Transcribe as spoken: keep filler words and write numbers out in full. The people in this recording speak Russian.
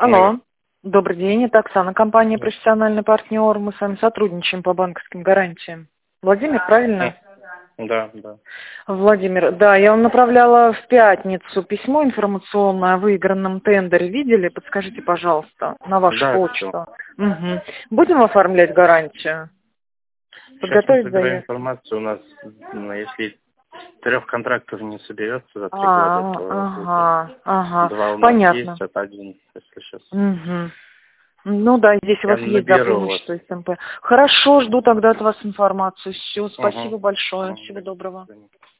Алло. Алло. Добрый день, это Оксана, компания Да. «Профессиональный партнер». Мы с вами сотрудничаем по банковским гарантиям. Владимир, правильно? Да, да. Владимир, да, я вам направляла в пятницу письмо информационное о выигранном тендере. Видели? Подскажите, пожалуйста, на вашу Да, все. почту. Угу. Будем оформлять гарантию? Сейчас мы Подготовить собираем заявку? информацию. У нас, ну, если трех контрактов не соберется за три года, А, то ага, ага, два у нас понятно. есть, это один, если сейчас. Угу. Ну да, здесь у Я вас есть за наберу вас. преимущество СМП. Хорошо, жду тогда от вас информацию. Все, Угу. спасибо большое. Всего Угу. доброго.